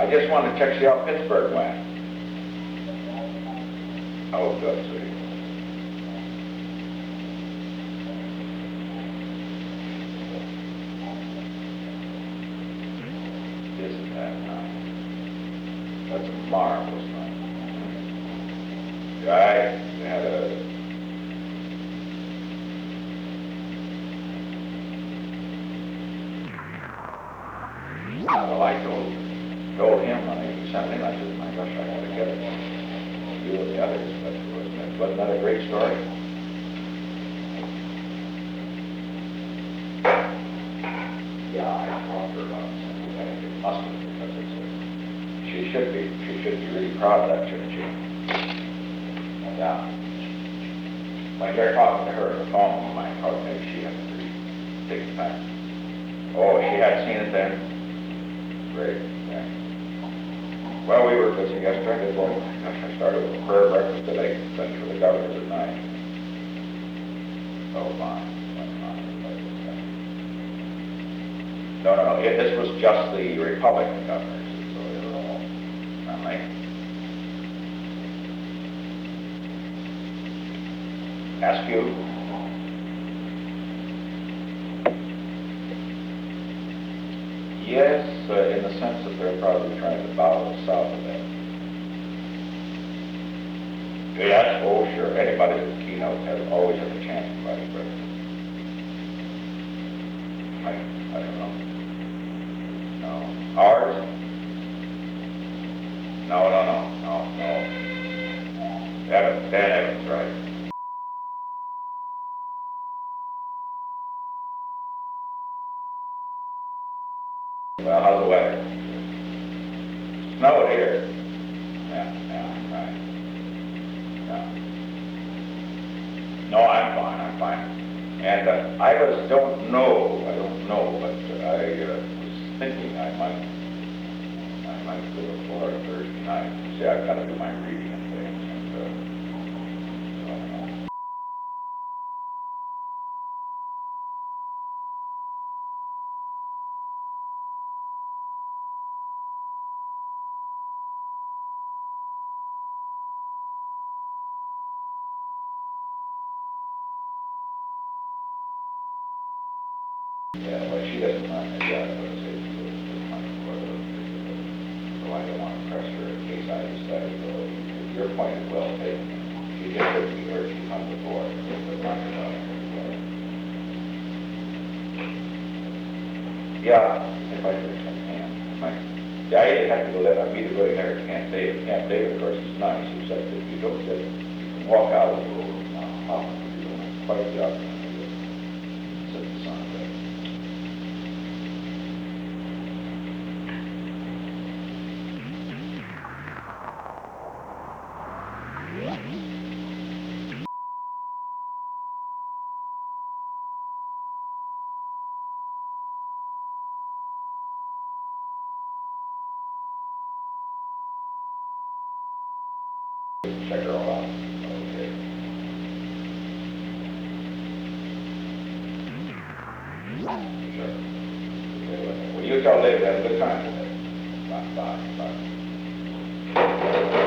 I just wanted to check see how Pittsburgh went. Oh, good, sweetie. Isn't that nice? That's a marvelous night. Right? We had a well, I told him when he sent me, I said, my gosh, I gotta get it. You and the others, but wasn't that a great story? Yeah, I talked to her about something. I think it must have, because it's a, she should be really proud of that, shouldn't she? Yeah. When they're talking to her on the phone, I thought maybe she had to really take it back. Oh, she had seen it then? Great, yeah. Well, we were busy yesterday. Well, I started with a prayer breakfast at 8, finished with the governors at 9. Oh, fine. No. This was just the Republican governors, so they were all friendly. Ask you? Yes, in the sense that they're probably trying to bow the South a bit. Yes, oh sure. Anybody with keynotes has always had a chance to vice president. I don't know. No. Ours? No. Dan Evans, right. Well, how's the weather? Snowed here. Yeah, right. Yeah. No, I'm fine. And I don't know, but I was thinking I might go to Florida Thursday night. See, I've got to do my reading and things, and yeah, well, she doesn't mind me yet, but it's my Florida, so I don't want to press her in case I decide to go. Your point is well taken. She did what she heard, she come before, but not about it. Yeah, if I can. Yeah, I have to go there. I'm either going there at Camp David. Camp David, of course, is nice, except that you don't get, you can walk out a little off, you don't have quite the opportunity to sit in the sun a bit. Check her all out. Okay. Sure. Okay, well, you tell David I had a good time today. Bye.